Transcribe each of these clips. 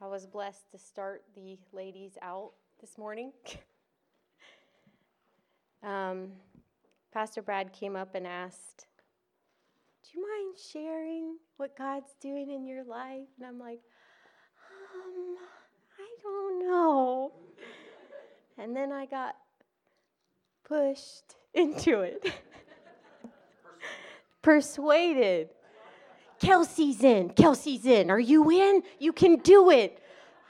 was blessed to start the ladies out this morning. Pastor Brad came up and asked, "Do you mind sharing what God's doing in your life?" And I'm like, I don't know. And then I got pushed into it. Persuaded. Kelsey's in. Kelsey's in. Are you in? You can do it.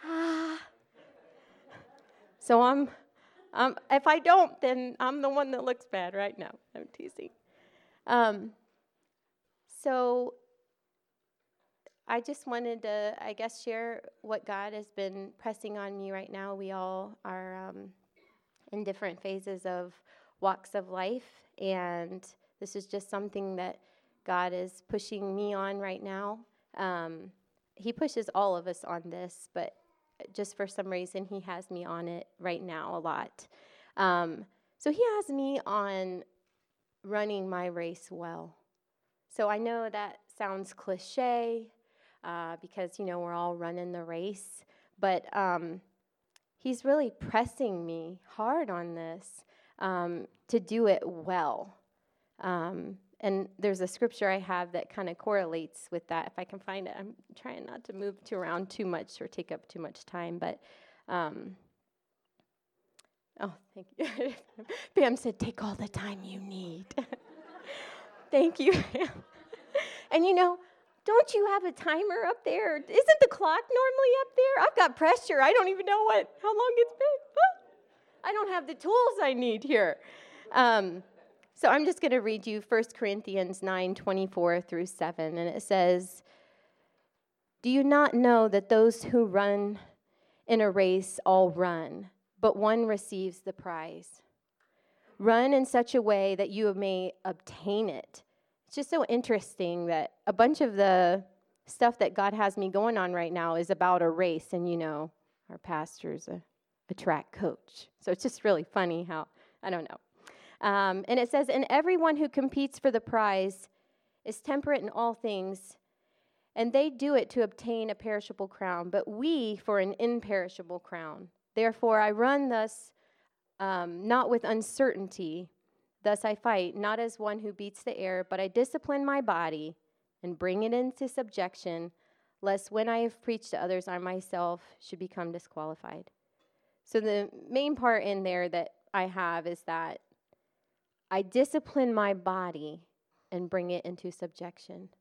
So I'm if I don't, then I'm the one that looks bad right now. I'm teasing. So I just wanted to, share what God has been pressing on me right now. We all are in different phases of walks of life, and this is just something that God is pushing me on right now. He pushes all of us on this, but just for some reason, he has me on it right now a lot. So he has me on running my race well. So I know that sounds cliche because, we're all running the race, but he's really pressing me hard on this to do it well. And there's a scripture I have that kind of correlates with that. If I can find it, I'm trying not to move around too much or take up too much time. But, thank you. Pam said, "Take all the time you need." Thank you, Pam. And don't you have a timer up there? Isn't the clock normally up there? I've got pressure. I don't even know how long it's been. I don't have the tools I need here. So I'm just going to read you 1 Corinthians 9:24 through 7, and it says, "Do you not know that those who run in a race all run, but one receives the prize? Run in such a way that you may obtain it." It's just so interesting that a bunch of the stuff that God has me going on right now is about a race, and our pastor's a track coach. So it's just really funny how, I don't know. And it says, "And everyone who competes for the prize is temperate in all things, and they do it to obtain a perishable crown, but we for an imperishable crown. Therefore I run thus, not with uncertainty. Thus I fight, not as one who beats the air, but I discipline my body and bring it into subjection, lest when I have preached to others, I myself should become disqualified." So the main part in there that I have is that I discipline my body and bring it into subjection,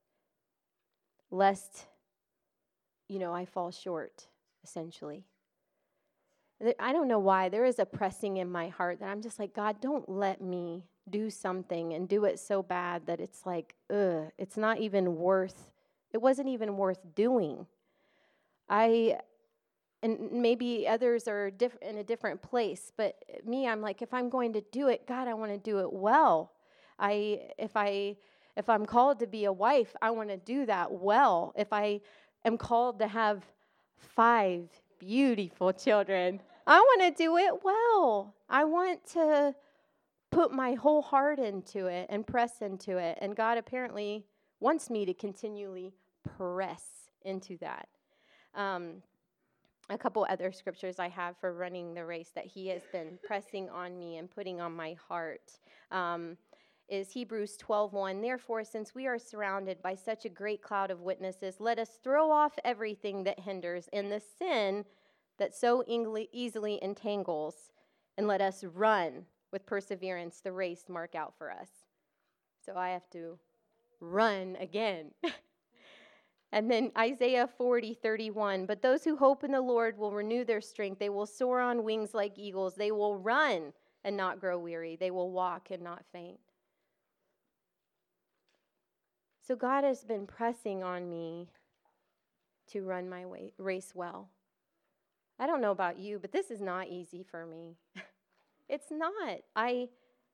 lest, I fall short, essentially. I don't know why. There is a pressing in my heart that I'm just like, God, don't let me do something and do it so bad that it's like, it wasn't even worth doing. And maybe others are in a different place, but me, I'm like, if I'm going to do it, God, I want to do it well. If I'm called to be a wife, I want to do that well. If I am called to have 5 beautiful children, I want to do it well. I want to put my whole heart into it and press into it. And God apparently wants me to continually press into that. A couple other scriptures I have for running the race that he has been pressing on me and putting on my heart is Hebrews 12:1. "Therefore, since we are surrounded by such a great cloud of witnesses, let us throw off everything that hinders and the sin that so easily entangles, and let us run with perseverance the race marked out for us." So I have to run again. And then Isaiah 40:31, "But those who hope in the Lord will renew their strength. They will soar on wings like eagles. They will run and not grow weary. They will walk and not faint." So God has been pressing on me to run my race well. I don't know about you, but this is not easy for me. It's not. I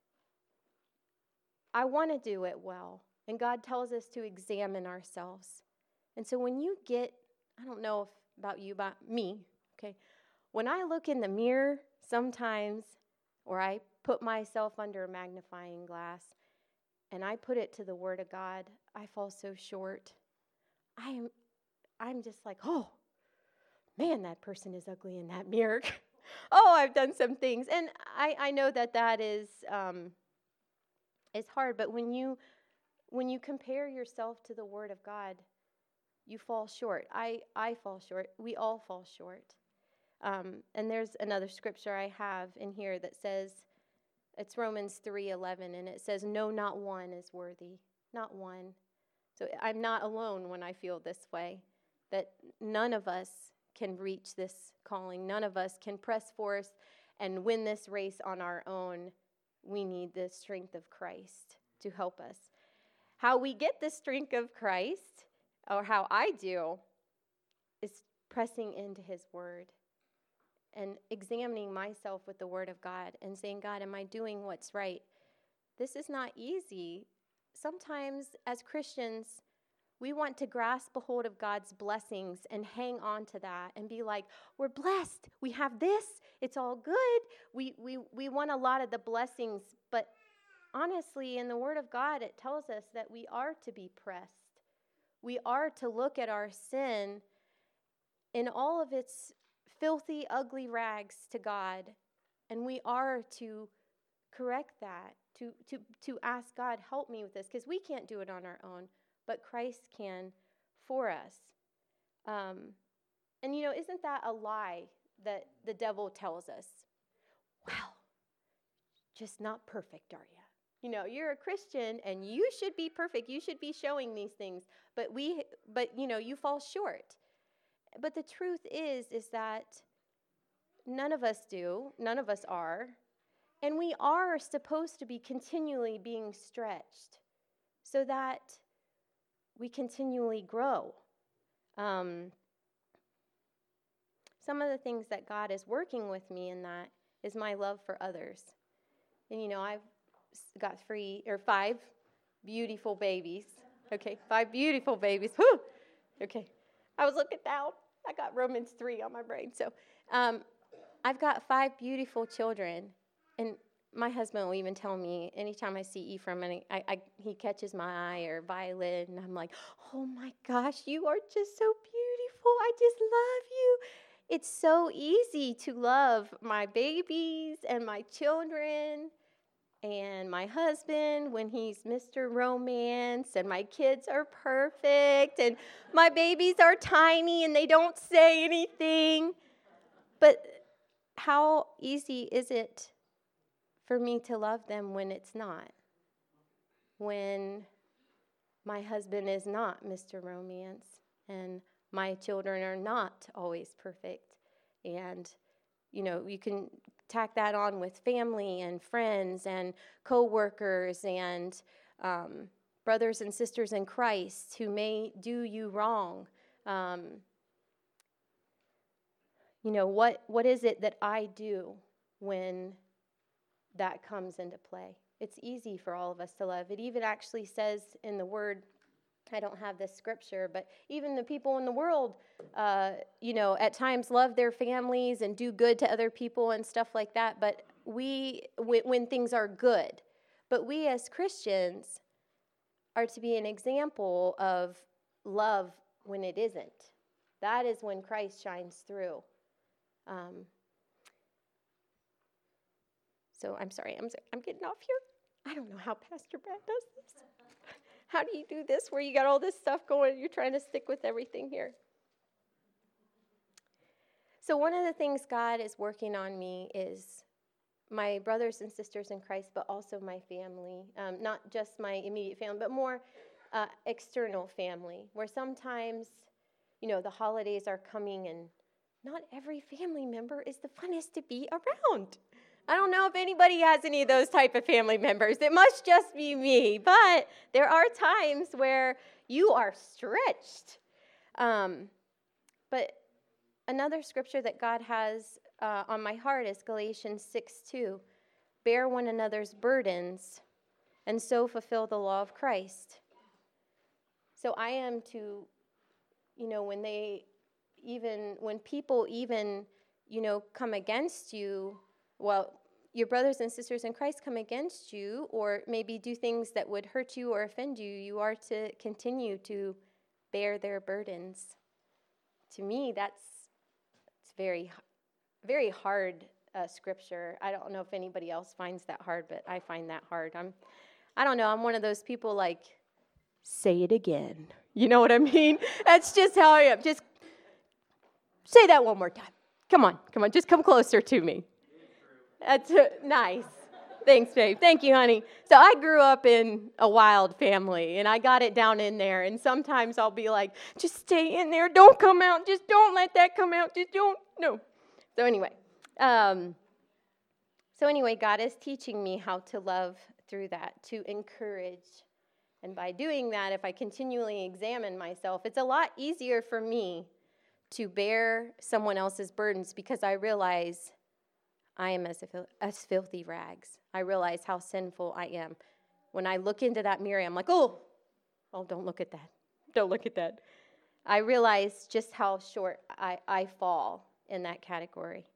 want to do it well. And God tells us to examine ourselves. And so when you I don't know about you, about me, okay? When I look in the mirror sometimes, or I put myself under a magnifying glass, and I put it to the Word of God, I fall so short. I'm just like, man, that person is ugly in that mirror. Oh, I've done some things. And I know that is hard, but when you compare yourself to the Word of God, you fall short. I fall short. We all fall short. And there's another scripture I have in here that says, it's Romans 3:11, and it says, no, not one is worthy. Not one. So I'm not alone when I feel this way, that none of us can reach this calling. None of us can press forth and win this race on our own. We need the strength of Christ to help us. How we get the strength of Christ, or how I do, is pressing into his word and examining myself with the word of God and saying, God, am I doing what's right? This is not easy. Sometimes as Christians, we want to grasp a hold of God's blessings and hang on to that and be like, we're blessed. We have this. It's all good. We want a lot of the blessings. But honestly, in the Word of God, it tells us that we are to be pressed. We are to look at our sin in all of its filthy, ugly rags to God. And we are to correct that, to ask God, help me with this, because we can't do it on our own. But Christ can for us. And, isn't that a lie that the devil tells us? Well, just not perfect, are you? You're a Christian and you should be perfect. You should be showing these things. But you fall short. But the truth is that none of us do. None of us are. And we are supposed to be continually being stretched so that we continually grow. Some of the things that God is working with me in that is my love for others. And, I've got 5 beautiful babies. Okay, 5 beautiful babies. Whew! Okay, I was looking down. I got Romans 3 on my brain. So I've got 5 beautiful children. And my husband will even tell me anytime I see Ephraim and he catches my eye, or Violet, and I'm like, oh my gosh, you are just so beautiful. I just love you. It's so easy to love my babies and my children and my husband when he's Mr. Romance, and my kids are perfect, and my babies are tiny and they don't say anything. But how easy is it for me to love them when it's not? When my husband is not Mr. Romance and my children are not always perfect. And, you can tack that on with family and friends and co-workers and brothers and sisters in Christ who may do you wrong. What is it that I do when that comes into play? It's easy for all of us to love. It even actually says in the Word, I don't have this scripture, but even the people in the world, at times love their families and do good to other people and stuff like that. But when things are good, but we as Christians are to be an example of love when it isn't. That is when Christ shines through. So I'm sorry, I'm getting off here. I don't know how Pastor Brad does this. How do you do this where you got all this stuff going, you're trying to stick with everything here? So one of the things God is working on me is my brothers and sisters in Christ, but also my family. Not just my immediate family, but more external family, where sometimes, the holidays are coming and not every family member is the funnest to be around. I don't know if anybody has any of those type of family members. It must just be me. But there are times where you are stretched. But another scripture that God has on my heart is Galatians 6:2. Bear one another's burdens and so fulfill the law of Christ. So I am to, when people even, come against you, well, your brothers and sisters in Christ come against you or maybe do things that would hurt you or offend you, you are to continue to bear their burdens. To me, that's very, very hard scripture. I don't know if anybody else finds that hard, but I find that hard. I don't know, I'm one of those people like, say it again. You know what I mean? That's just how I am. Just say that one more time. Come on, just come closer to me. That's nice. Thanks, babe. Thank you, honey. So I grew up in a wild family, and I got it down in there. And sometimes I'll be like, just stay in there. Don't come out. Just don't let that come out. Just don't. No. So anyway, God is teaching me how to love through that, to encourage. And by doing that, if I continually examine myself, it's a lot easier for me to bear someone else's burdens because I realize I am as filthy rags. I realize how sinful I am. When I look into that mirror, I'm like, oh, don't look at that. Don't look at that. I realize just how short I fall in that category.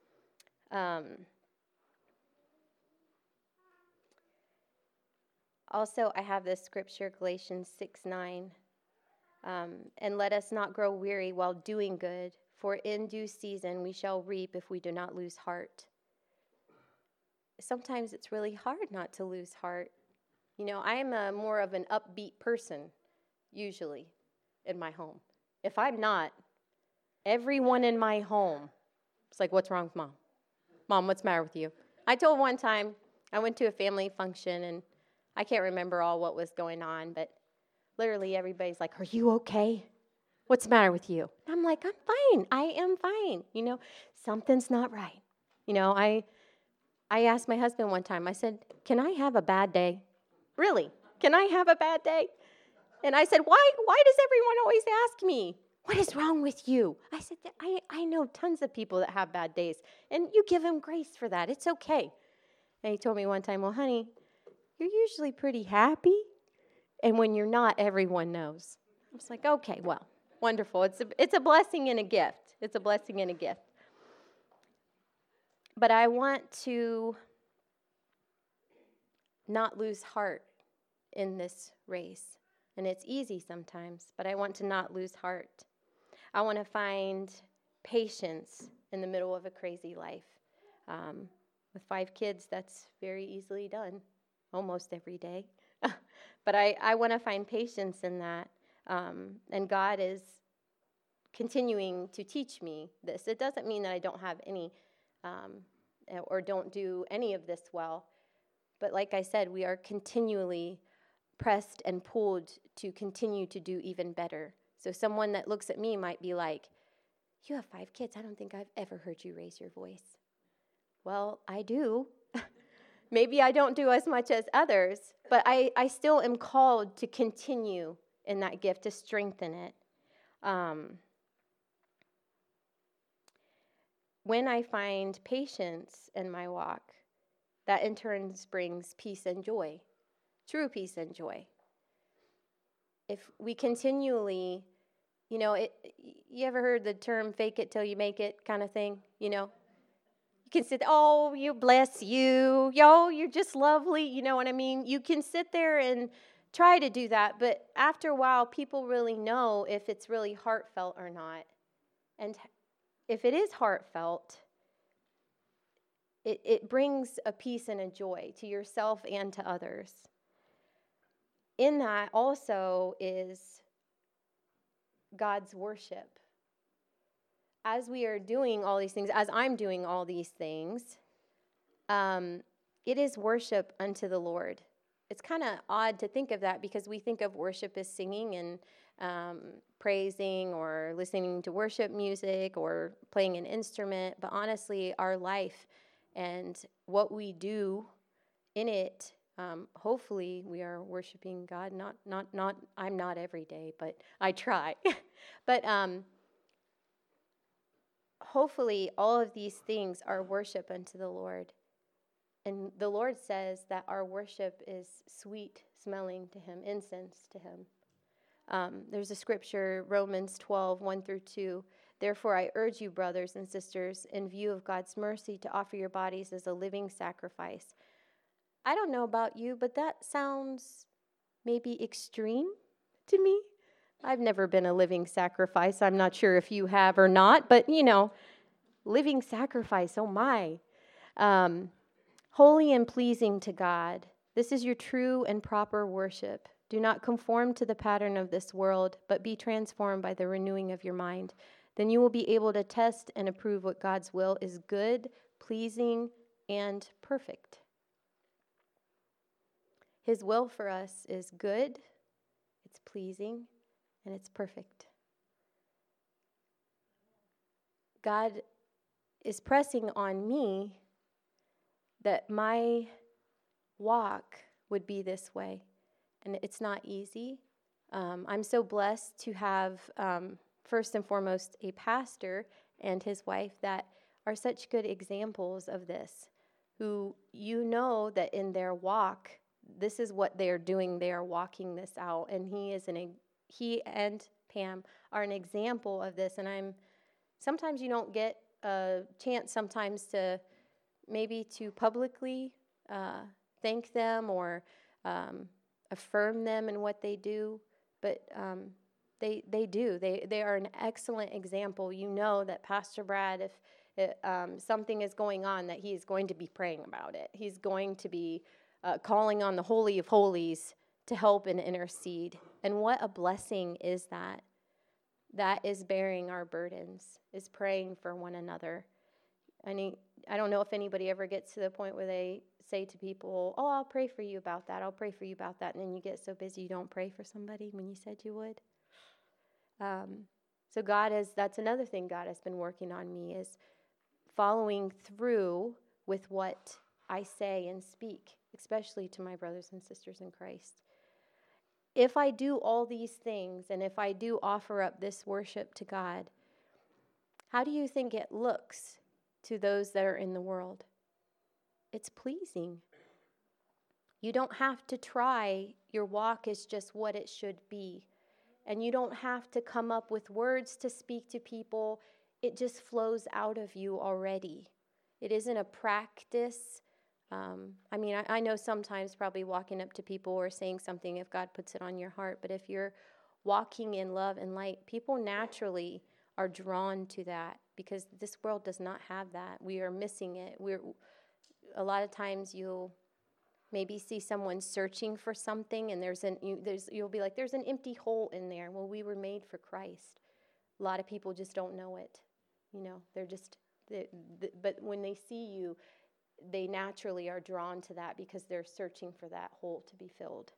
Also, I have this scripture, Galatians 6:9. And let us not grow weary while doing good, for in due season we shall reap if we do not lose heart. Sometimes it's really hard not to lose heart. You know, I am more of an upbeat person, usually, in my home. If I'm not, everyone in my home, it's like, what's wrong with Mom? Mom, what's the matter with you? I told one time, I went to a family function, and I can't remember all what was going on, but literally everybody's like, are you okay? What's the matter with you? I'm like, I'm fine. I am fine. You know, something's not right. You know, I asked my husband one time, I said, can I have a bad day? Really? Can I have a bad day? And I said, why does everyone always ask me, what is wrong with you? I said, I know tons of people that have bad days, and you give them grace for that. It's okay. And he told me one time, well, honey, you're usually pretty happy, and when you're not, everyone knows. I was like, okay, well, wonderful. It's a blessing and a gift. It's a blessing and a gift. But I want to not lose heart in this race. And it's easy sometimes, but I want to not lose heart. I want to find patience in the middle of a crazy life. With 5 kids, that's very easily done, almost every day. But I want to find patience in that. And God is continuing to teach me this. It doesn't mean that I don't have any or don't do any of this well. But like I said, we are continually pressed and pulled to continue to do even better. So someone that looks at me might be like, you have 5 kids. I don't think I've ever heard you raise your voice. Well, I do. Maybe I don't do as much as others, but I still am called to continue in that gift, to strengthen it. When I find patience in my walk, that in turn brings peace and joy, true peace and joy. If we continually, you ever heard the term fake it till you make it kind of thing, You can sit, oh, you bless you, you're just lovely, you know what I mean? You can sit there and try to do that, but after a while, people really know if it's really heartfelt or not. And if it is heartfelt, it brings a peace and a joy to yourself and to others. In that also is God's worship. As we are doing all these things, as I'm doing all these things, it is worship unto the Lord. It's kind of odd to think of that because we think of worship as singing and praising or listening to worship music or playing an instrument. But honestly, our life and what we do in it, hopefully we are worshiping God. Not. I'm not every day, but I try. But hopefully all of these things are worship unto the Lord. And the Lord says that our worship is sweet smelling to him, incense to him. There's a scripture, Romans 12, 1-2. Therefore, I urge you, brothers and sisters, in view of God's mercy, to offer your bodies as a living sacrifice. I don't know about you, but that sounds maybe extreme to me. I've never been a living sacrifice. I'm not sure if you have or not, but living sacrifice, oh my. Holy and pleasing to God. This is your true and proper worship. Do not conform to the pattern of this world, but be transformed by the renewing of your mind. Then you will be able to test and approve what God's will is good, pleasing, and perfect. His will for us is good, it's pleasing, and it's perfect. God is pressing on me that my walk would be this way. And it's not easy. I'm so blessed to have, first and foremost, a pastor and his wife that are such good examples of this, who you know that in their walk, this is what they're doing. They are walking this out. And he and Pam are an example of this. And sometimes you don't get a chance sometimes to maybe to publicly thank them or affirm them in what they do, but they do. They are an excellent example. You know that Pastor Brad, if something is going on, that he is going to be praying about it. He's going to be calling on the Holy of Holies to help and intercede. And what a blessing is that. That is bearing our burdens, is praying for one another. I don't know if anybody ever gets to the point where they say to people, oh, I'll pray for you about that. I'll pray for you about that. And then you get so busy you don't pray for somebody when you said you would. So that's another thing God has been working on me, is following through with what I say and speak, especially to my brothers and sisters in Christ. If I do all these things, and if I do offer up this worship to God, how do you think it looks to those that are in the world? It's pleasing. You don't have to try. Your walk is just what it should be. And you don't have to come up with words to speak to people. It just flows out of you already. It isn't a practice. I know sometimes probably walking up to people or saying something if God puts it on your heart, but if you're walking in love and light, people naturally are drawn to that, because this world does not have that. We are missing it. A lot of times you'll maybe see someone searching for something, and you'll be like, there's an empty hole in there. Well, we were made for Christ. A lot of people just don't know it. But when they see you, they naturally are drawn to that because they're searching for that hole to be filled.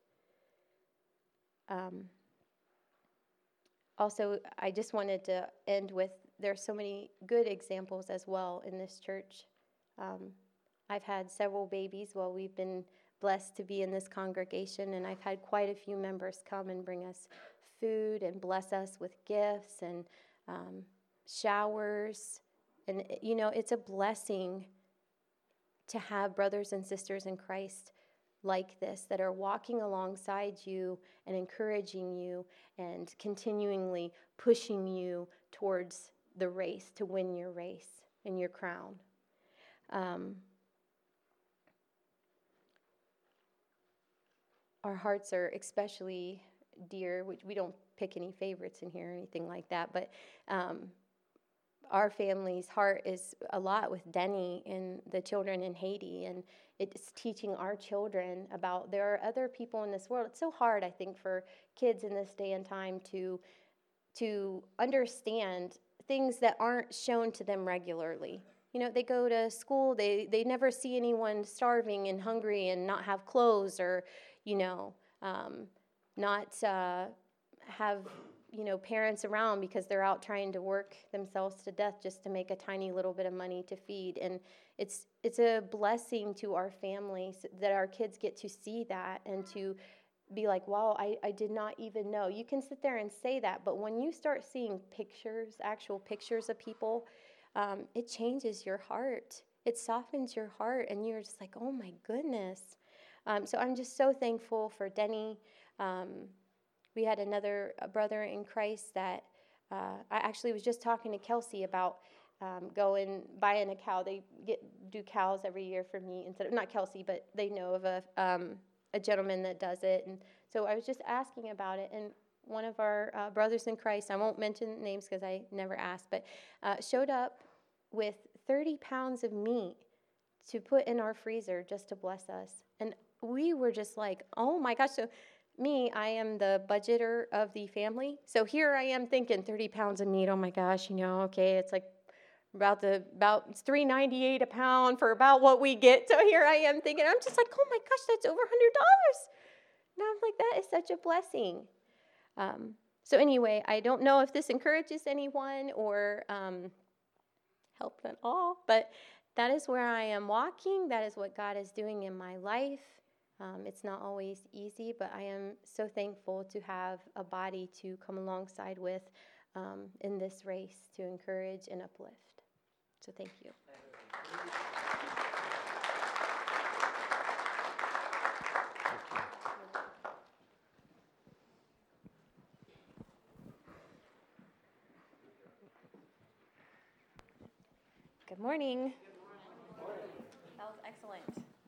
Also, I just wanted to end with, there's so many good examples as well in this church. I've had several babies while we've been blessed to be in this congregation, and I've had quite a few members come and bring us food and bless us with gifts and showers. And, it's a blessing to have brothers and sisters in Christ like this, that are walking alongside you and encouraging you and continually pushing you towards the race, to win your race and your crown. Our hearts are especially dear, which we don't pick any favorites in here or anything like that, but our family's heart is a lot with Denny and the children in Haiti, and it's teaching our children about there are other people in this world. It's so hard, I think, for kids in this day and time to understand things that aren't shown to them regularly. They go to school, they never see anyone starving and hungry and not have clothes, or, not have parents around because they're out trying to work themselves to death just to make a tiny little bit of money to feed. And it's a blessing to our families that our kids get to see that and to be like, wow, I did not even know. You can sit there and say that, but when you start seeing pictures, actual pictures of people, it changes your heart. It softens your heart, and you're just like, oh my goodness. So I'm just so thankful for Denny. We had another brother in Christ that I actually was just talking to Kelsey about buying a cow. They do cows every year for me, not Kelsey, but they know of a gentleman that does it. And so I was just asking about it, and one of our brothers in Christ, I won't mention names because I never asked, but showed up with 30 pounds of meat to put in our freezer just to bless us. And we were just like, oh my gosh. So I am the budgeter of the family. So here I am thinking 30 pounds of meat. Oh my gosh, okay, it's like about $3.98 a pound for about what we get. So here I am thinking, I'm just like, oh my gosh, that's over $100. And I'm like, that is such a blessing. So anyway, I don't know if this encourages anyone or helps at all, but that is where I am walking. That is what God is doing in my life. It's not always easy, but I am so thankful to have a body to come alongside with in this race to encourage and uplift. So thank you. Good morning. Good morning. That was excellent.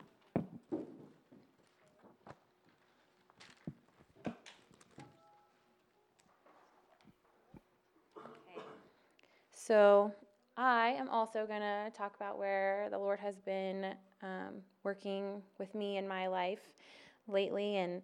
Okay. So I am also going to talk about where the Lord has been working with me in my life lately. And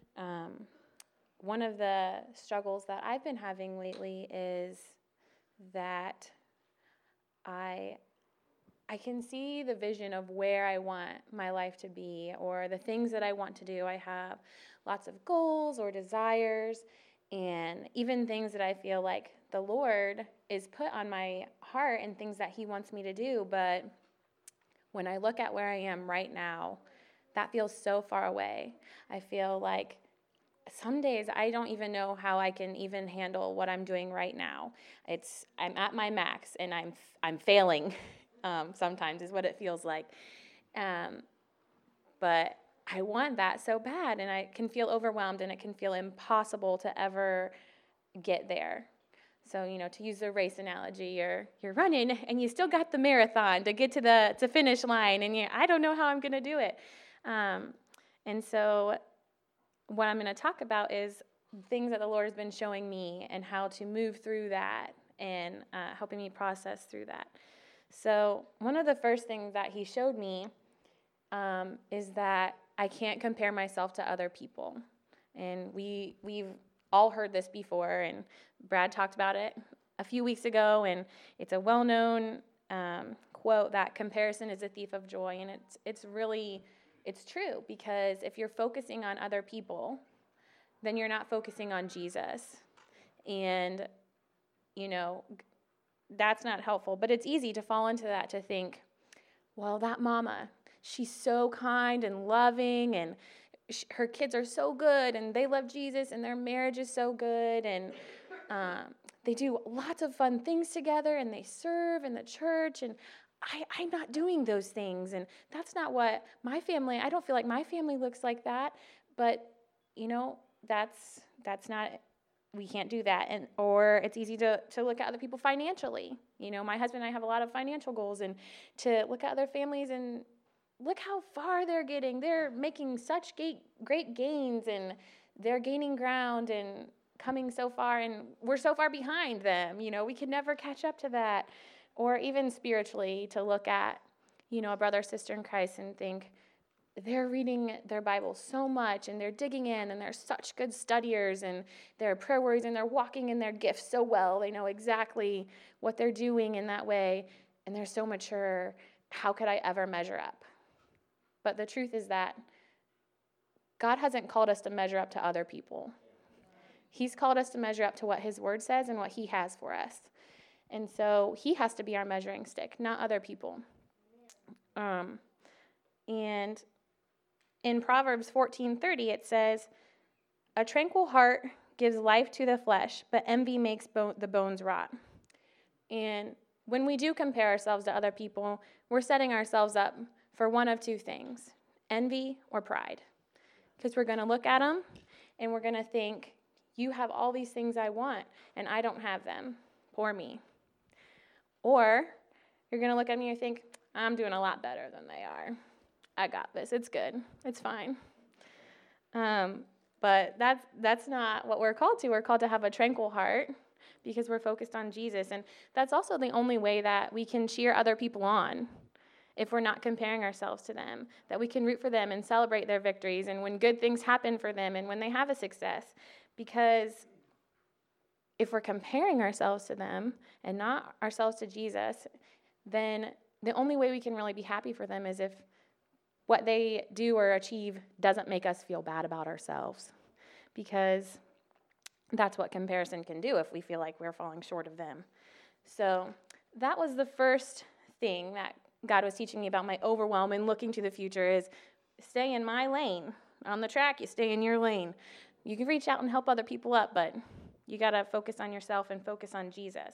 one of the struggles that I've been having lately is that I can see the vision of where I want my life to be or the things that I want to do. I have lots of goals or desires and even things that I feel like the Lord is put on my heart and things that he wants me to do. But when I look at where I am right now, that feels so far away. I feel like some days I don't even know how I can even handle what I'm doing right now. I'm at my max and I'm failing. Sometimes is what it feels like. But I want that so bad, and I can feel overwhelmed, and it can feel impossible to ever get there. So, to use the race analogy, you're running, and you still got the marathon to get to the finish line, and I don't know how I'm going to do it. And so what I'm going to talk about is things that the Lord has been showing me and how to move through that and helping me process through that. So one of the first things that he showed me is that I can't compare myself to other people. And we've all heard this before, and Brad talked about it a few weeks ago, and it's a well-known quote that comparison is a thief of joy, and it's true, because if you're focusing on other people, then you're not focusing on Jesus. And, that's not helpful, but it's easy to fall into that, to think, well, that mama, she's so kind and loving, and her kids are so good, and they love Jesus, and their marriage is so good, and they do lots of fun things together, and they serve in the church, and I'm not doing those things, and that's not what my family, I don't feel like my family looks like that, but, that's not, we can't do that. Or it's easy to look at other people financially. My husband and I have a lot of financial goals, and to look at other families and look how far they're getting. They're making such great gains, and they're gaining ground and coming so far, and we're so far behind them. We can never catch up to that. Or even spiritually, to look at, a brother or sister in Christ and think, they're reading their Bible so much, and they're digging in, and they're such good studiers, and they're prayer warriors, and they're walking in their gifts so well. They know exactly what they're doing in that way, and they're so mature. How could I ever measure up? But the truth is that God hasn't called us to measure up to other people. He's called us to measure up to what his word says and what he has for us. And so he has to be our measuring stick, not other people. And in Proverbs 14:30, it says, "A tranquil heart gives life to the flesh, but envy makes the bones rot." And when we do compare ourselves to other people, we're setting ourselves up for one of two things, envy or pride. Because we're going to look at them, and we're going to think, you have all these things I want, and I don't have them. Poor me. Or you're going to look at me and think, I'm doing a lot better than they are. I got this. It's good. It's fine. But that's not what we're called to. We're called to have a tranquil heart, because we're focused on Jesus. And that's also the only way that we can cheer other people on, if we're not comparing ourselves to them, that we can root for them and celebrate their victories and when good things happen for them and when they have a success. Because if we're comparing ourselves to them and not ourselves to Jesus, then the only way we can really be happy for them is if what they do or achieve doesn't make us feel bad about ourselves. Because that's what comparison can do if we feel like we're falling short of them. So that was the first thing that God was teaching me about my overwhelm and looking to the future is stay in my lane. On the track, you stay in your lane. You can reach out and help other people up, but you got to focus on yourself and focus on Jesus.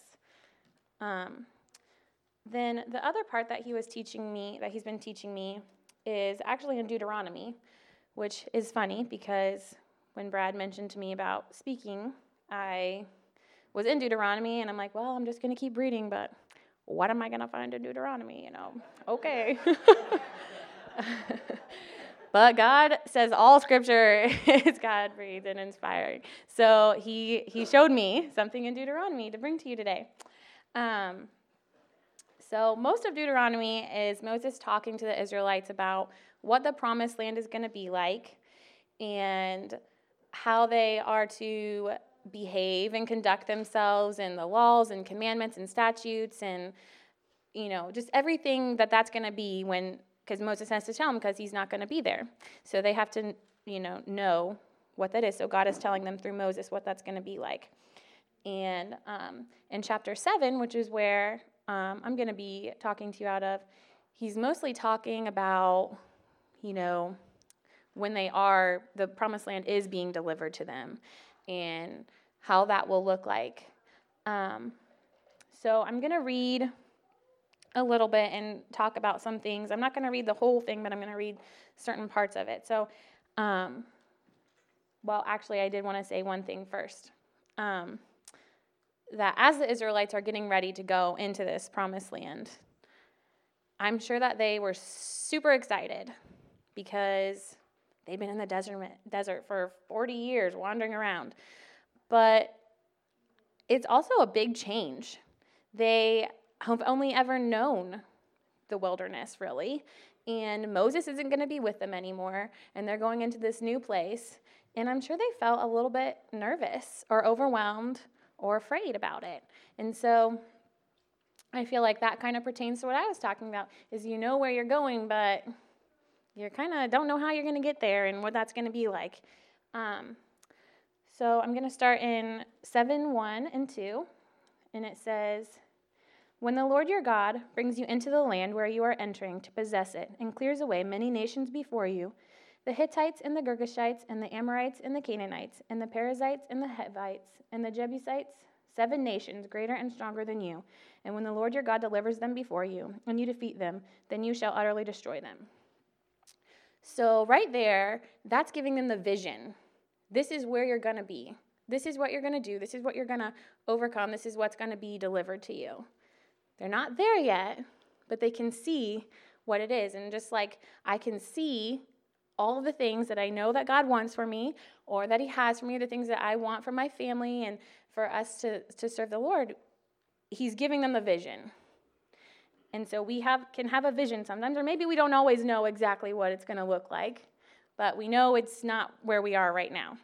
Then the other part that he was teaching me, that he's been teaching me, is actually in Deuteronomy, which is funny because when Brad mentioned to me about speaking, I was in Deuteronomy, and I'm like, well, I'm just going to keep reading, but what am I going to find in Deuteronomy? Okay. But God says all Scripture is God-breathed and inspiring. So he showed me something in Deuteronomy to bring to you today. So most of Deuteronomy is Moses talking to the Israelites about what the promised land is going to be like and how they are to behave and conduct themselves and the laws and commandments and statutes and, just everything that's going to be because Moses has to tell them because he's not going to be there. So they have to, know what that is. So God is telling them through Moses what that's going to be like. And in chapter 7, which is where I'm going to be talking to you out of, he's mostly talking about, when the promised land is being delivered to them and how that will look like. So I'm going to read a little bit and talk about some things. I'm not going to read the whole thing, but I'm going to read certain parts of it. So, actually, I did want to say one thing first. That as the Israelites are getting ready to go into this promised land, I'm sure that they were super excited because they've been in the desert for 40 years wandering around. But it's also a big change. They have only ever known the wilderness, really. And Moses isn't going to be with them anymore. And they're going into this new place. And I'm sure they felt a little bit nervous or overwhelmed or afraid about it. And so I feel like that kind of pertains to what I was talking about, is you know where you're going, but you kind of don't know how you're going to get there and what that's going to be like. So I'm going to start in 7:1 and 2, and it says, "When the Lord your God brings you into the land where you are entering to possess it and clears away many nations before you, the Hittites and the Girgashites and the Amorites and the Canaanites and the Perizzites and the Hivites and the Jebusites, 7 nations greater and stronger than you, and when the Lord your God delivers them before you and you defeat them, then you shall utterly destroy them." So right there, that's giving them the vision. This is where you're going to be. This is what you're going to do. This is what you're going to overcome. This is what's going to be delivered to you. They're not there yet, but they can see what it is. And just like I can see all of the things that I know that God wants for me or that he has for me, the things that I want for my family and for us to serve the Lord, he's giving them the vision. And so we can have a vision sometimes, or maybe we don't always know exactly what it's going to look like, but we know it's not where we are right now.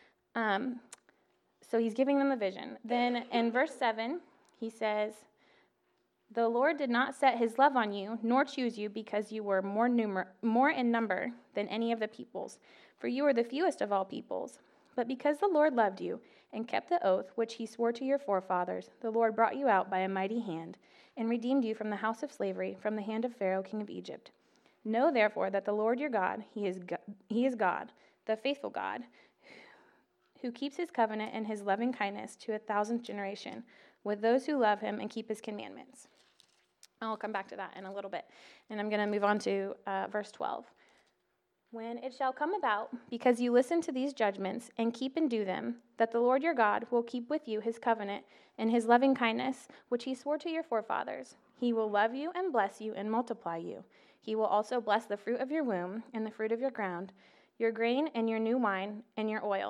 So he's giving them the vision. Then in verse 7, he says, "The Lord did not set his love on you, nor choose you, because you were more in number than any of the peoples, for you were the fewest of all peoples. But because the Lord loved you and kept the oath which he swore to your forefathers, the Lord brought you out by a mighty hand and redeemed you from the house of slavery, from the hand of Pharaoh, king of Egypt. Know therefore that the Lord your God, he is God, the faithful God, who keeps his covenant and his loving kindness to 1,000th generation with those who love him and keep his commandments." I'll come back to that in a little bit. And I'm going to move on to verse 12. "When it shall come about, because you listen to these judgments and keep and do them, that the Lord your God will keep with you his covenant and his loving kindness, which he swore to your forefathers, he will love you and bless you and multiply you. He will also bless the fruit of your womb and the fruit of your ground, your grain and your new wine and your oil,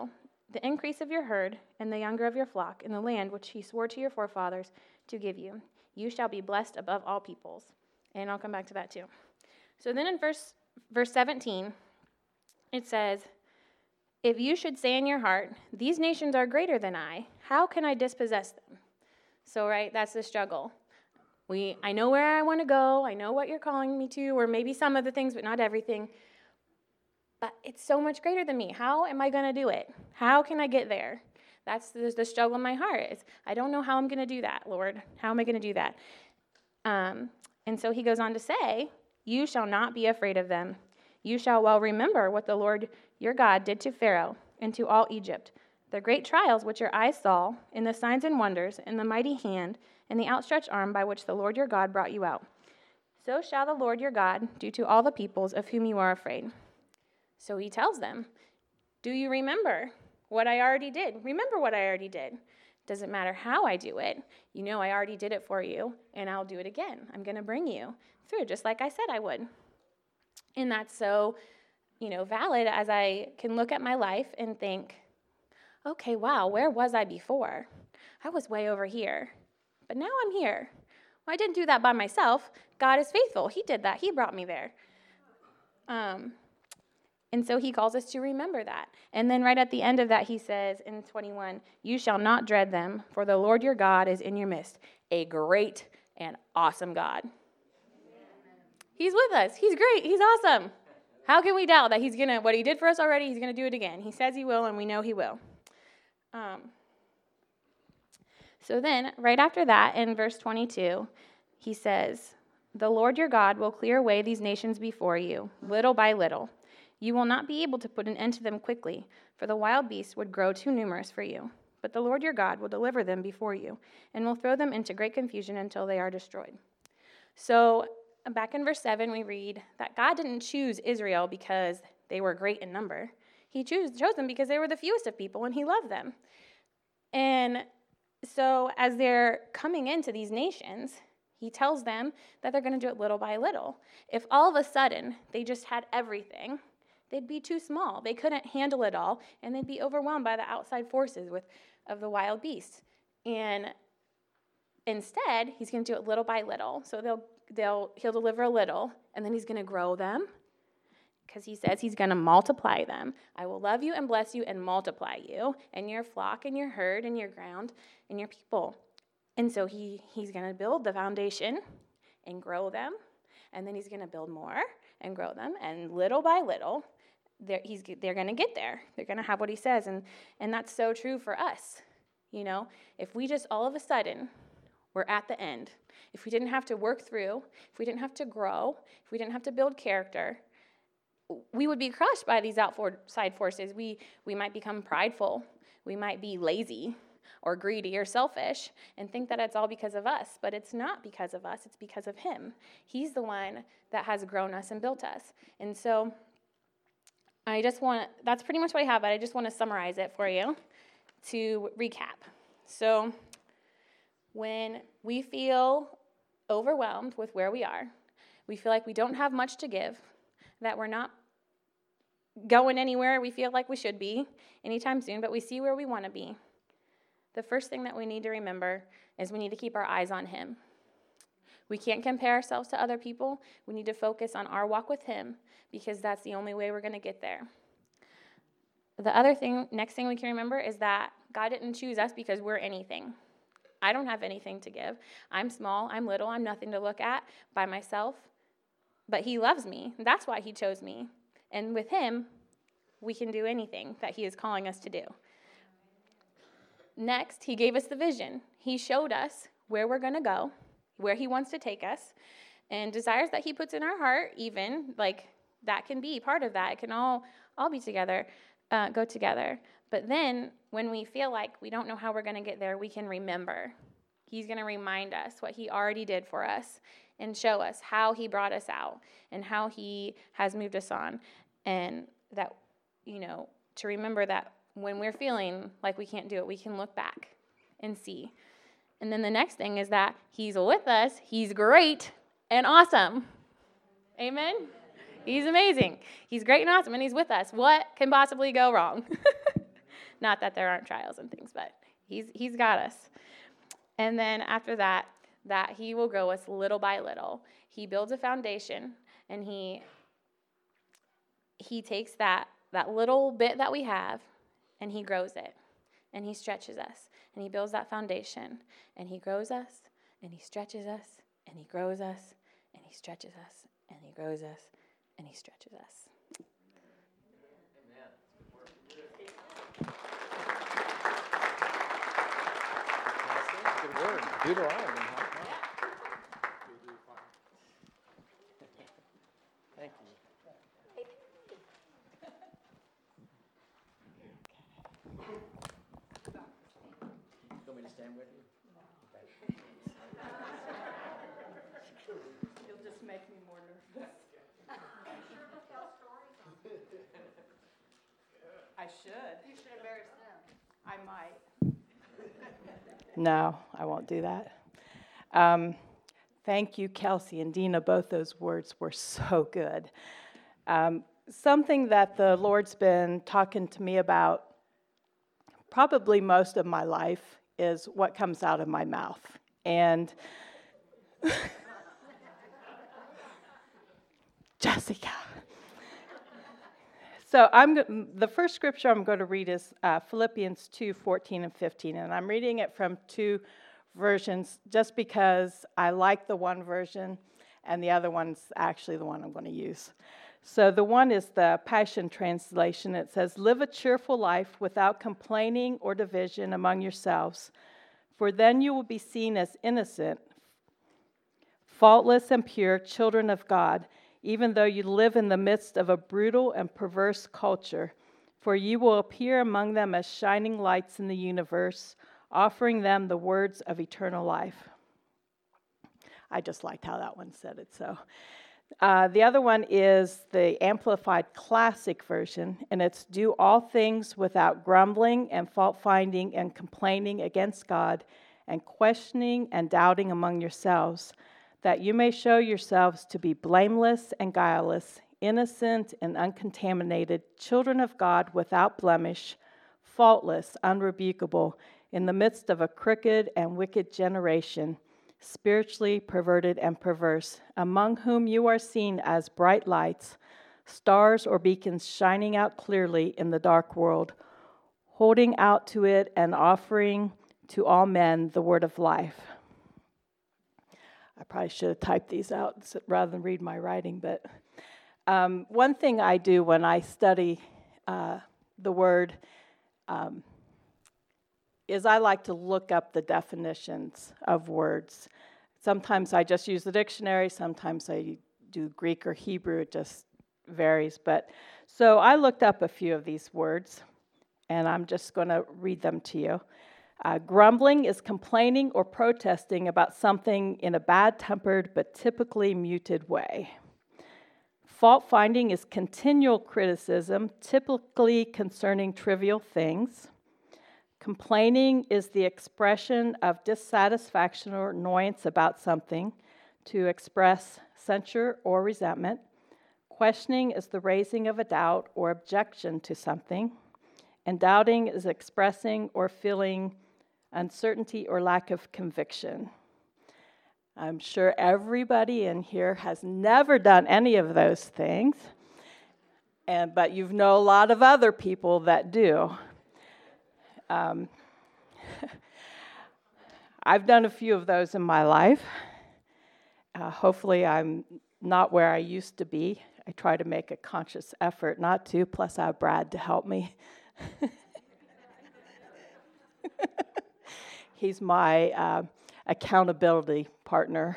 the increase of your herd and the younger of your flock in the land which he swore to your forefathers to give you. You shall be blessed above all peoples. And I'll come back to that too. So then in verse 17, it says, if you should say in your heart, these nations are greater than I, how can I dispossess them? So, right, that's the struggle. I know where I want to go. I know what you're calling me to, or maybe some of the things, but not everything. But it's so much greater than me. How am I going to do it? How can I get there? That's the struggle in my heart. Is I don't know how I'm going to do that, Lord. How am I going to do that? And so he goes on to say, you shall not be afraid of them. You shall well remember what the Lord your God did to Pharaoh and to all Egypt, the great trials which your eyes saw, in the signs and wonders, in the mighty hand, and the outstretched arm by which the Lord your God brought you out. So shall the Lord your God do to all the peoples of whom you are afraid. So he tells them, do you remember what I already did? Remember what I already did. Doesn't matter how I do it. You know I already did it for you, and I'll do it again. I'm going to bring you through, just like I said I would. And that's so, valid as I can look at my life and think, okay, wow, where was I before? I was way over here, but now I'm here. Well, I didn't do that by myself. God is faithful. He did that. He brought me there. And so he calls us to remember that. And then right at the end of that, he says in 21, you shall not dread them, for the Lord your God is in your midst, a great and awesome God. He's with us. He's great. He's awesome. How can we doubt that he's going to, what he did for us already, he's going to do it again. He says he will, and we know he will. So then, right after that, in verse 22, he says, the Lord your God will clear away these nations before you, little by little. You will not be able to put an end to them quickly, for the wild beasts would grow too numerous for you. But the Lord your God will deliver them before you, and will throw them into great confusion until they are destroyed. So, back in verse 7, we read that God didn't choose Israel because they were great in number. He chose them because they were the fewest of people, and he loved them. And so as they're coming into these nations, he tells them that they're going to do it little by little. If all of a sudden they just had everything, they'd be too small. They couldn't handle it all, and they'd be overwhelmed by the outside forces of the wild beasts. And instead, he's going to do it little by little. So he'll deliver a little, and then he's going to grow them, because he says he's going to multiply them. I will love you and bless you and multiply you and your flock and your herd and your ground and your people. And so he's going to build the foundation and grow them, and then he's going to build more and grow them, and little by little, they're going to get there. They're going to have what he says, and that's so true for us. If we just all of a sudden we're at the end, if we didn't have to work through, if we didn't have to grow, if we didn't have to build character, we would be crushed by these outside forces. We might become prideful. We might be lazy or greedy or selfish and think that it's all because of us. But it's not because of us. It's because of him. He's the one that has grown us and built us. And so that's pretty much what I have, but I just want to summarize it for you to recap. So when we feel overwhelmed with where we are, we feel like we don't have much to give, that we're not going anywhere we feel like we should be anytime soon, but we see where we want to be. The first thing that we need to remember is we need to keep our eyes on him. We can't compare ourselves to other people. We need to focus on our walk with him, because that's the only way we're going to get there. The next thing we can remember is that God didn't choose us because we're anything. I don't have anything to give. I'm small, I'm little, I'm nothing to look at by myself. But he loves me. That's why he chose me. And with him, we can do anything that he is calling us to do. Next, he gave us the vision. He showed us where we're going to go, where he wants to take us, and desires that he puts in our heart, even, like, that can be part of that. It can all be together, go together. But then, when we feel like we don't know how we're going to get there, we can remember. He's going to remind us what he already did for us and show us how he brought us out and how he has moved us on. And that, to remember that when we're feeling like we can't do it, we can look back and see. And then the next thing is that he's with us. He's great and awesome. Amen? He's amazing. He's great and awesome, and he's with us. What can possibly go wrong? Not that there aren't trials and things, but he's got us. And then after that he will grow us little by little. He builds a foundation, and he takes that little bit that we have, and he grows it, and he stretches us, and he builds that foundation, and he grows us, and he stretches us, and he grows us, and he stretches us, and he grows us, and he stretches us. Good word. Deuteronomy, huh? Thank you. You want me to stand with you? You'll just make me more nervous. I should. You should embarrass them. I might. No, I won't do that. Thank you, Kelsey and Dina. Both those words were so good. Something that the Lord's been talking to me about probably most of my life is what comes out of my mouth. And Jessica. So the first scripture I'm going to read is Philippians 2:14 and 15, and I'm reading it from two versions just because I like the one version, and the other one's actually the one I'm going to use. So the one is the Passion Translation. It says, "Live a cheerful life without complaining or division among yourselves, for then you will be seen as innocent, faultless and pure children of God, even though you live in the midst of a brutal and perverse culture, for you will appear among them as shining lights in the universe, offering them the words of eternal life." I just liked how that one said it. So the other one is the Amplified Classic Version, and it's "Do all things without grumbling and fault-finding and complaining against God and questioning and doubting among yourselves, that you may show yourselves to be blameless and guileless, innocent and uncontaminated, children of God without blemish, faultless, unrebukable, in the midst of a crooked and wicked generation, spiritually perverted and perverse, among whom you are seen as bright lights, stars or beacons shining out clearly in the dark world, holding out to it and offering to all men the word of life." I probably should have typed these out rather than read my writing, but one thing I do when I study the word is I like to look up the definitions of words. Sometimes I just use the dictionary, sometimes I do Greek or Hebrew, it just varies. But so I looked up a few of these words, and I'm just going to read them to you. Grumbling is complaining or protesting about something in a bad-tempered but typically muted way. Fault-finding is continual criticism, typically concerning trivial things. Complaining is the expression of dissatisfaction or annoyance about something, to express censure or resentment. Questioning is the raising of a doubt or objection to something. And doubting is expressing or feeling uncertainty or lack of conviction. I'm sure everybody in here has never done any of those things, but you know a lot of other people that do. I've done a few of those in my life. Hopefully I'm not where I used to be. I try to make a conscious effort not to, plus I have Brad to help me. He's my accountability partner.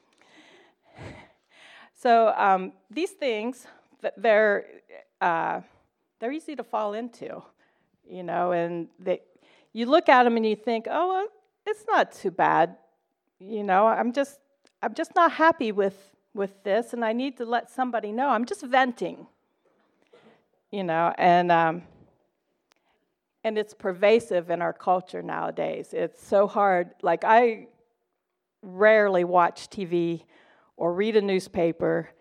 So these things, they're easy to fall into, you know, and you look at them and you think, oh, well, it's not too bad, you know. I'm just not happy with this, and I need to let somebody know. I'm just venting, you know, and it's pervasive in our culture nowadays. It's so hard. Like, I rarely watch TV or read a newspaper.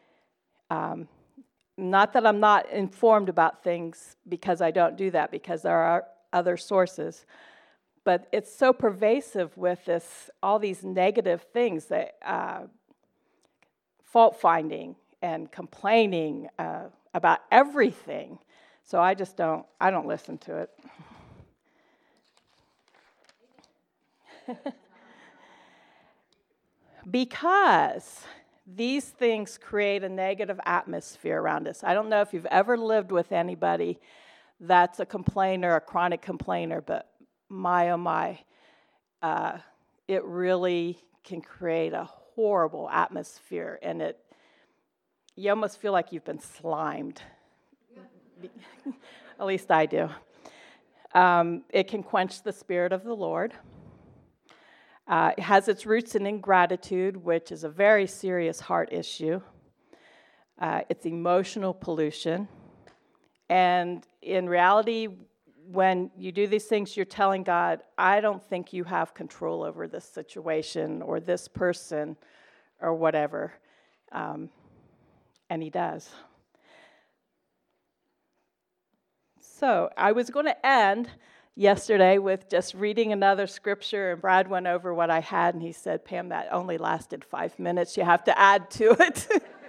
Not that I'm not informed about things, because I don't do that, because there other sources. But it's so pervasive with all these negative things that fault finding and complaining about everything. So I don't listen to it. Because these things create a negative atmosphere around us. I don't know if you've ever lived with anybody that's a complainer, a chronic complainer, but my, oh my, it really can create a horrible atmosphere, and you almost feel like you've been slimed. At least I do. It can quench the Spirit of the Lord. It has its roots in ingratitude, which is a very serious heart issue. It's emotional pollution. And in reality, when you do these things, you're telling God, I don't think you have control over this situation or this person or whatever. And he does. So I was going to end yesterday with just reading another scripture, and Brad went over what I had, and he said, Pam, that only lasted 5 minutes. You have to add to it.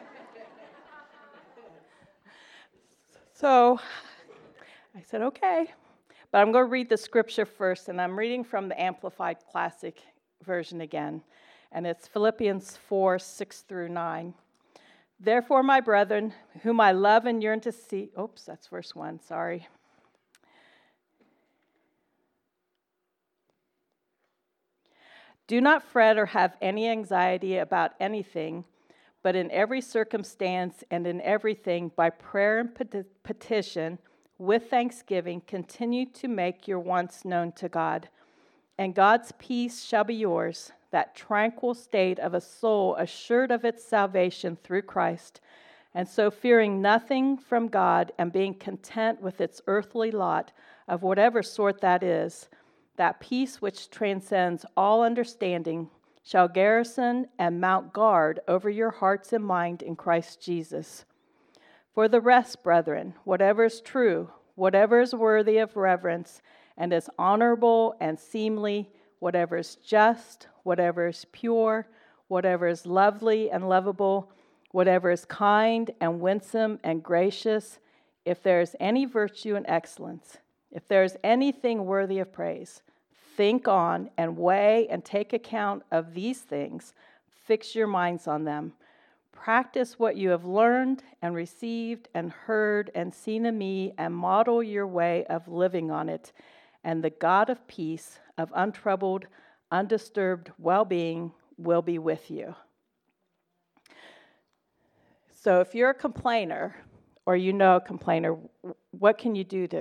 So I said, okay. But I'm going to read the scripture first, and I'm reading from the Amplified Classic version again, and it's Philippians 4, 6 through 9. Therefore, my brethren, whom I love and yearn to see, that's verse 1, sorry. Do not fret or have any anxiety about anything, but in every circumstance and in everything, by prayer and petition, with thanksgiving, continue to make your wants known to God. And God's peace shall be yours, that tranquil state of a soul assured of its salvation through Christ, and so fearing nothing from God and being content with its earthly lot of whatever sort that is, that peace which transcends all understanding shall garrison and mount guard over your hearts and mind in Christ Jesus. For the rest, brethren, whatever is true, whatever is worthy of reverence, and is honorable and seemly, whatever is just, whatever is pure, whatever is lovely and lovable, whatever is kind and winsome and gracious, if there is any virtue and excellence, if there is anything worthy of praise, think on and weigh and take account of these things. Fix your minds on them. Practice what you have learned and received and heard and seen in me, and model your way of living on it. And the God of peace, of untroubled, undisturbed well-being, will be with you. So if you're a complainer, or you know a complainer, what can you do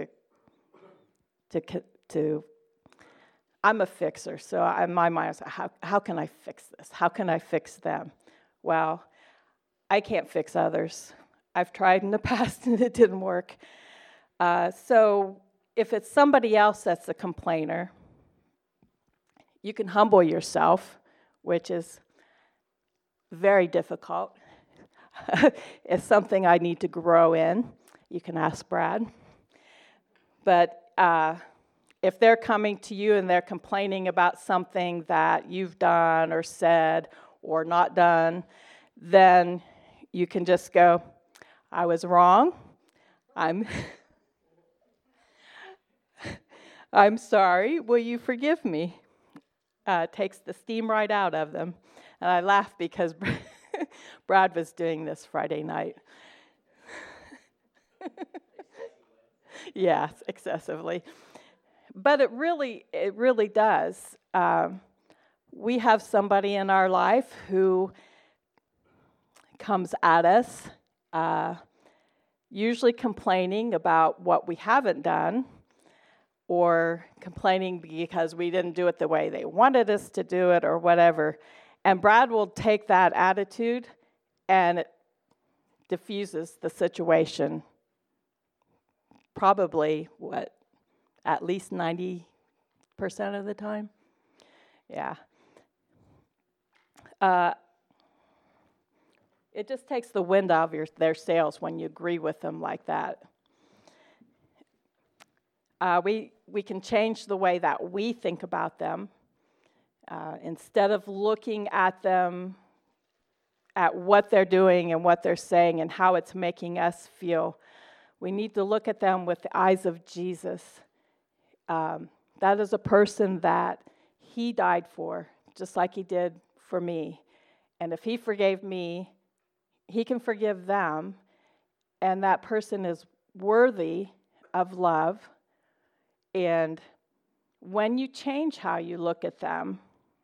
to I'm a fixer, so in my mind, I was like, how can I fix this? How can I fix them? Well, I can't fix others. I've tried in the past and it didn't work. So if it's somebody else that's a complainer, you can humble yourself, which is very difficult. It's something I need to grow in. You can ask Brad. But if they're coming to you and they're complaining about something that you've done or said or not done, then you can just go, I was wrong. I'm sorry. Will you forgive me? Takes the steam right out of them. And I laugh because Brad was doing this Friday night. Yes, excessively. But it really does. We have somebody in our life who comes at us, usually complaining about what we haven't done, or complaining because we didn't do it the way they wanted us to do it, or whatever. And Brad will take that attitude, and it diffuses the situation. Probably, at least 90% of the time? Yeah. It just takes the wind out of their sails when you agree with them like that. We can change the way that we think about them. Instead of looking at them, at what they're doing and what they're saying and how it's making us feel, we need to look at them with the eyes of Jesus. That is a person that he died for, just like he did for me. And if he forgave me, he can forgive them. And that person is worthy of love. And when you change how you look at them,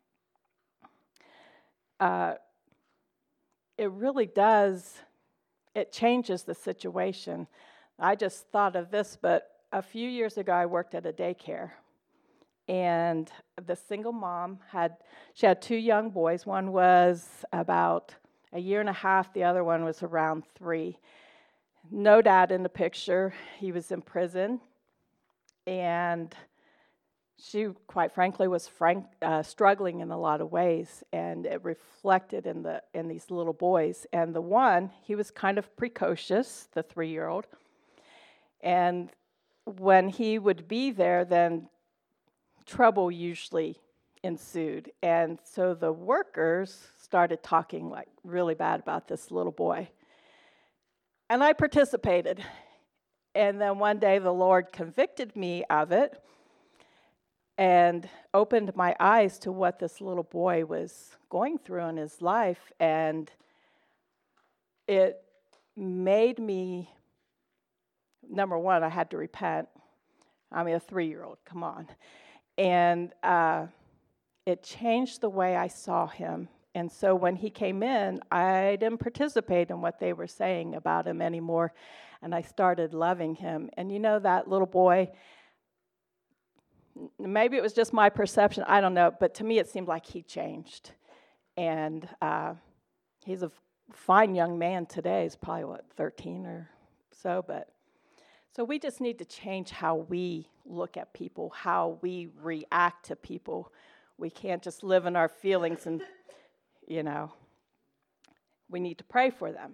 it really does, it changes the situation. I just thought of this, but a few years ago I worked at a daycare. And the single mom had 2 young boys. One was about a year and a half. The other one was around 3. No dad in the picture. He was in prison. And she, quite frankly, was struggling in a lot of ways. And it reflected in these little boys. And the one, he was kind of precocious, the 3-year-old. And when he would be there, then trouble usually ensued. And so the workers started talking like really bad about this little boy. And I participated. And then one day the Lord convicted me of it and opened my eyes to what this little boy was going through in his life. And it made me, number one, I had to repent. I'm a 3-year-old, come on. And it changed the way I saw him. And so when he came in, I didn't participate in what they were saying about him anymore. And I started loving him. And you know, that little boy, maybe it was just my perception, I don't know. But to me, it seemed like he changed. And he's a fine young man today. He's probably, 13 or so. So we just need to change how we look at people, how we react to people. We can't just live in our feelings and, we need to pray for them.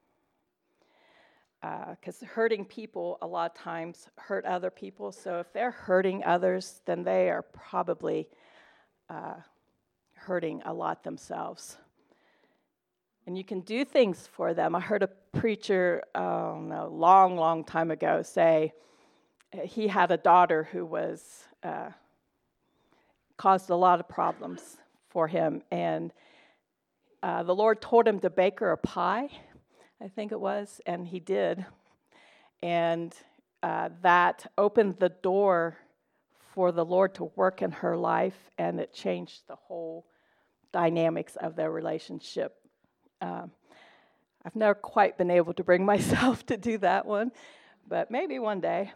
Because hurting people a lot of times hurt other people. So if they're hurting others, then they are probably hurting a lot themselves. And you can do things for them. I heard a preacher, long time ago say he had a daughter who was caused a lot of problems for him. And the Lord told him to bake her a pie, I think it was, and he did. And that opened the door for the Lord to work in her life, and it changed the whole dynamics of their relationship. I've never quite been able to bring myself to do that one, but maybe one day.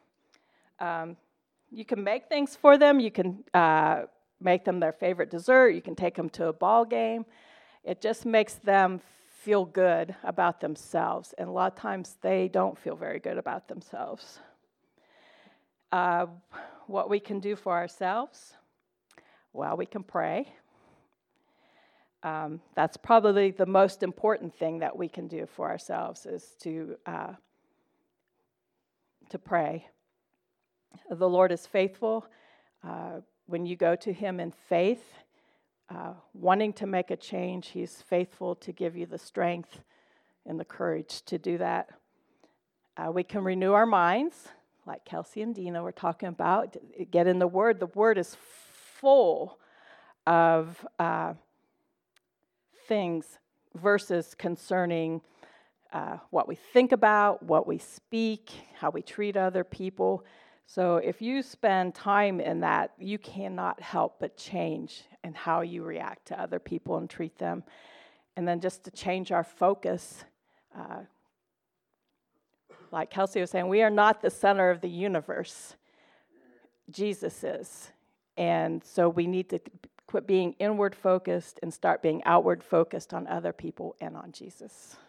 You can make things for them. You can make them their favorite dessert. You can take them to a ball game. It just makes them feel good about themselves, and a lot of times they don't feel very good about themselves. What we can do for ourselves, well, we can pray. That's probably the most important thing that we can do for ourselves is to pray. The Lord is faithful. When you go to Him in faith, wanting to make a change, He's faithful to give you the strength and the courage to do that. We can renew our minds, like Kelsey and Dina were talking about. Get in the Word. The Word is full of things, verses concerning what we think about, what we speak, how we treat other people. So if you spend time in that, you cannot help but change in how you react to other people and treat them. And then just to change our focus, like Kelsey was saying, we are not the center of the universe. Jesus is. And so we need to quit being inward focused and start being outward focused on other people and on Jesus.